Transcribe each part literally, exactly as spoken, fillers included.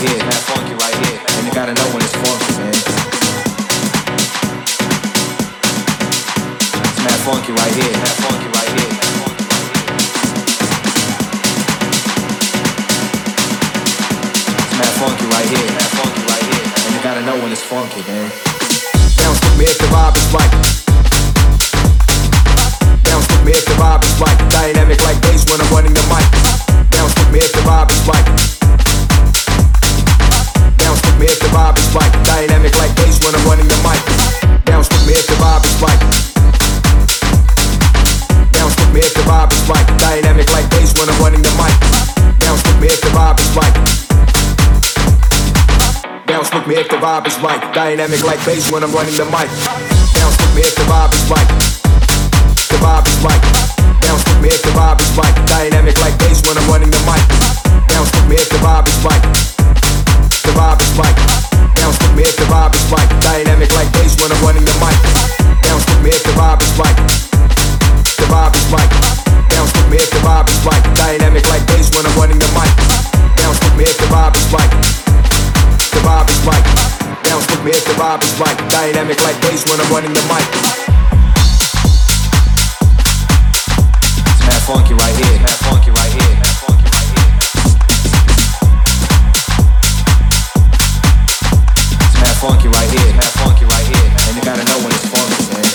here, mad funky right here, and you gotta know when it's funky, man. It's mad funky right here, mad funky right here. It's mad funky right here, mad funky right here, and you gotta know when it's funky, man. Bounce with me if the vibe is right. Bounce with me if the vibe is right. Dynamic like bass when I'm running the mic. Bounce with me if the vibe is right. Bounce with me if the vibe is right. Dynamic like bass when I'm running the mic. Bounce with me if the vibe is right. Bounce with me if the vibe is right. Dynamic like bass when I'm running the mic. Bounce with me if the vibe is right. Bounce with me if the vibe is right. Dynamic like bass when I'm running the mic. Bounce with me if the vibe is right. The vibe is right. Bounce with me if the vibe is right. Dynamic like bass when I'm running the mic. Bounce with me if the vibe is right. The vibe is right. Bounce with me if the vibe is right. Dynamic like bass when I'm running the mic. Bounce with me if the vibe is right. The vibe is right. Bounce with me if the vibe is right. Dynamic like bass when I'm running the mic. Bounce with me if the vibe is right. The vibe is right. Bounce with me if the vibe is right. Dynamic like bass when I'm running the mic. It's mad funky right here, mad funky right here, mad funky right here. It's mad funky right here, mad funky right here, and you gotta know when it's funky, man.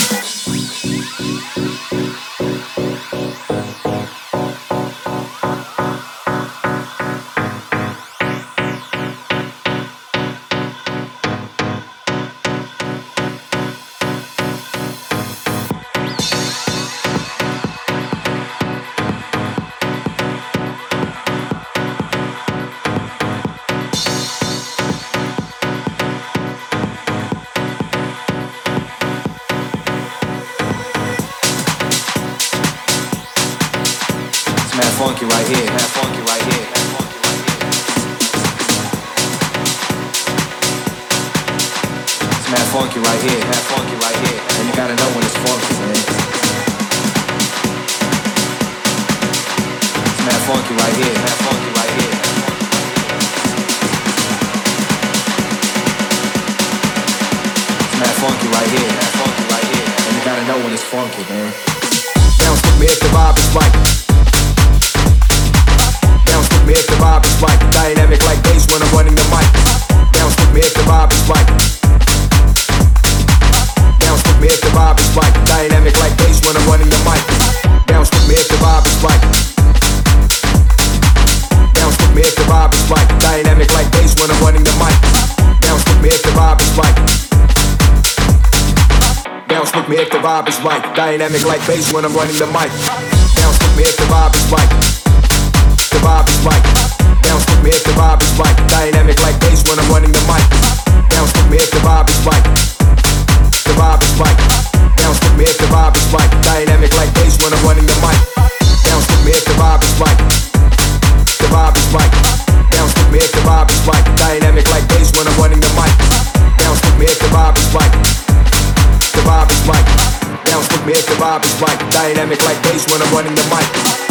Mad funky right here, mad funky right here, mad funky right here. It's mad funky right here, mad funky right here, and you gotta know when it's funky, man. It's mad funky right here, mad funky right here. It's mad funky right here, mad funky right here, and you gotta know when it's funky, man. Bounce with me if the vibe is right. Bounce with me if the vibe is right. Dynamic like bass when I'm running the mic. Bounce with me if the vibe is right. Bounce with me if the vibe is right. Dynamic like bass when I'm running the mic. Bounce with me if the vibe is right. Bounce with me if the vibe is right. Dynamic like bass when I'm running the mic. Bounce with me if the vibe is right. Bounce with me if the vibe is right. Dynamic like bass when I'm running the mic. Bounce with me if the vibe is right. The vibe is right. Bounce with me if the vibe is right. Dynamic like bass when I'm running the mic. Bounce with me if the vibe is right. The vibe is right. Bounce with me if the vibe is right. Dynamic like bass when I'm running the mic. Bounce with me if the vibe is right. The vibe is right. Bounce with me if the vibe is right. Dynamic like bass when I'm running the mic. Bounce with me if the vibe is right. The vibe is right. Bounce with me if the vibe is right. Dynamic like bass when I'm running the mic.